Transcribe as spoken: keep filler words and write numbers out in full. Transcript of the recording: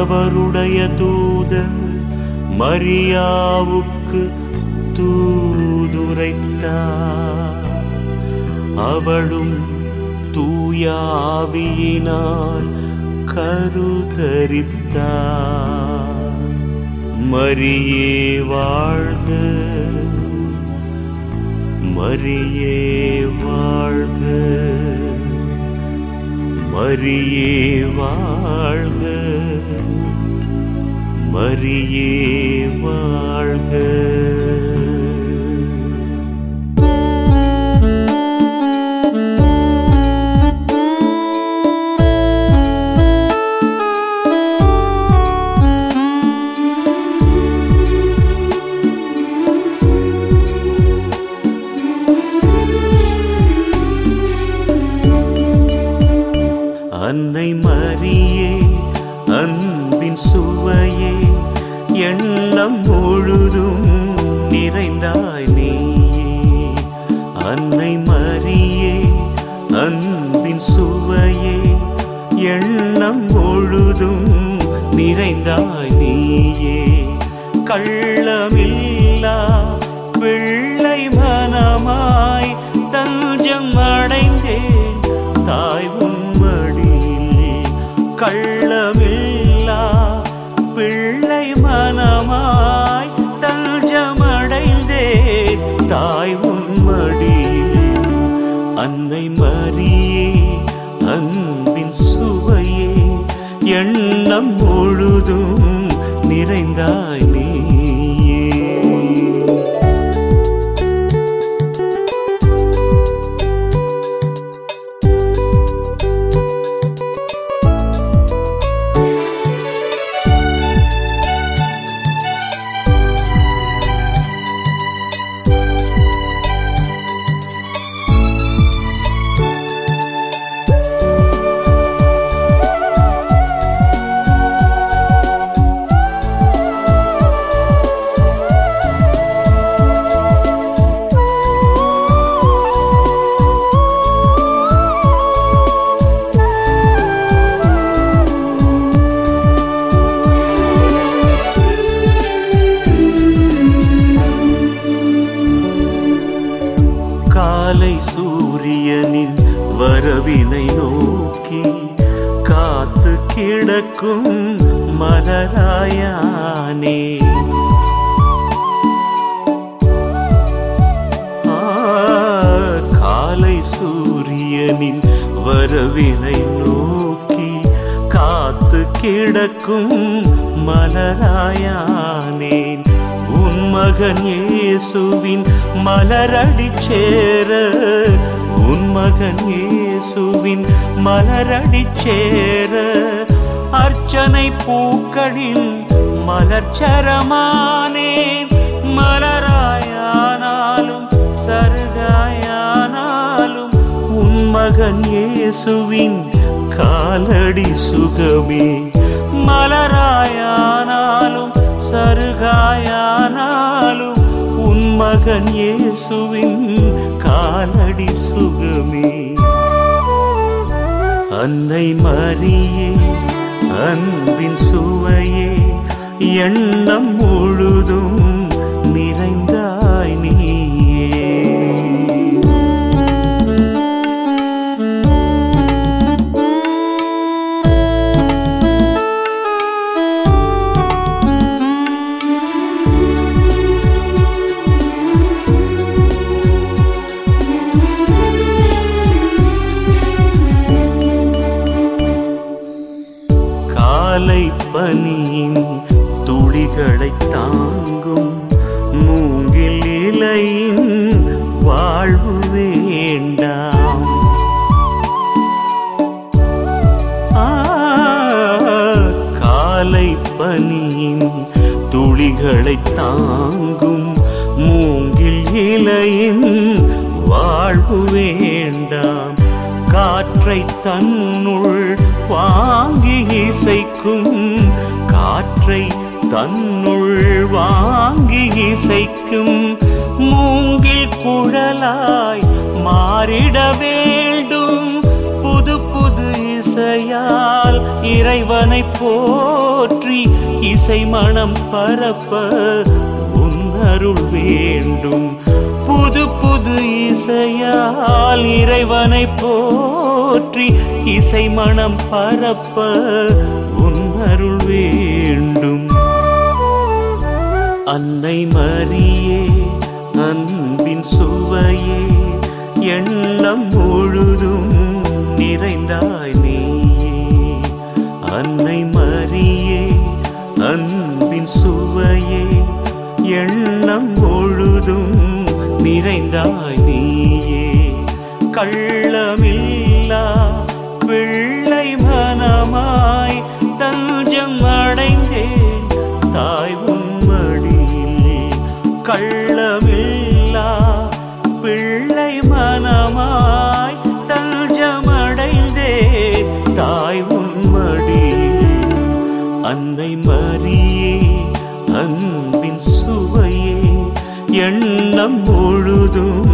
அவருடைய தூதர் மரியாவுக்கு தூதுரைத்தார். அவளும் தூயாவியினால் கருதரித்தார். மரியே வாழ்க, மரியே வாழ்க, மரியே வாழ்க, மரியே வாழ்க. அன்னை மரியே அன்பின் சுவையே, எண்ணம் முழுதும் நிறைந்தாய் நீயே. அன்னை மரியே அன்பின் சுவையே, எண்ணம் முழுதும் நிறைந்தாய் நீயே. கள்ளமில்லா பிள்ளை மனமாய் தஞ்சம் அடைந்தேன் தாய் உன் மடியில். கள்ளமில்லா பிள்ளை மனமாய் தஞ்சமடைந்தேன் தாய் உன் மடியில். அன்னை மரியே அன்பின் சுவையே, எண்ணம் முழுதும் நிறைந்தாய் நீயே. காலை சூரியனின் வரவினை நோக்கி காத்து கிடக்கும் மலராயானே. காலை சூரியனின் வரவினை நோக்கி காத்து கிடக்கும் மலராயானேன். உன் மகன் இயேசுவின் மலரடி சேர, உன் மகன் இயேசுவின் மலரடி சேர, அர்ச்சனை பூக்களின் மலர்ச்சரமானேன். மலராயானாலும் சருகாயானாலும் உன் மகன் இயேசுவின் காலடி சுகமே. மலராயானாலும் சருகாயானாலும் உன் மகன் இயேசுவின் காலடி சுகமே. அன்னை மரியே அன்பின் சுவையே, எண்ணம் முழுதும் நிறைந்தாய் நீயே. காலை பனியின் துளிகளை தாங்கும் மூங்கில் இலையின் வாழ்வு வேண்டாம். காலை பனியின் துளிகளை தாங்கும் மூங்கில் இலையின் வாழ்வு வேண்டாம். காற்றை தன்னுள் வாங்கி இசைக்கும், காற்றை தன்னுள் வாங்கி இசைக்கும் மூங்கில் குழலாய் மாறிட வேண்டும். புது புது இசையால் இறைவனை போற்ற போற்றி இசை மனம் பரப்ப உன் அருள் வேண்டும். புது புது இசையால் இறைவனை போற்றி இசை மனம் பரப்ப உன் அருள் வேண்டும். அன்னை மரியே அன்பின் சுவையே எண்ணம் முழுதும் நிறைந்தாய் நீயே. அன்னை மரியே அன்பின் சுவையே எண்ணம் முழுதும் நிறைந்தாய் நீயே. கள்ளமில்லா பிள்ளை மனமாய் தஞ்சம் அடைந்தேன் தாய் உன் மடியில். கள்ளமில்லா பிள்ளை மனமாய் தஞ்சம் அடைந்தேன் தாய் உன் மடியில். அன்னை மரியே அன்பின் சுவையே எண்ணம் முழுதும்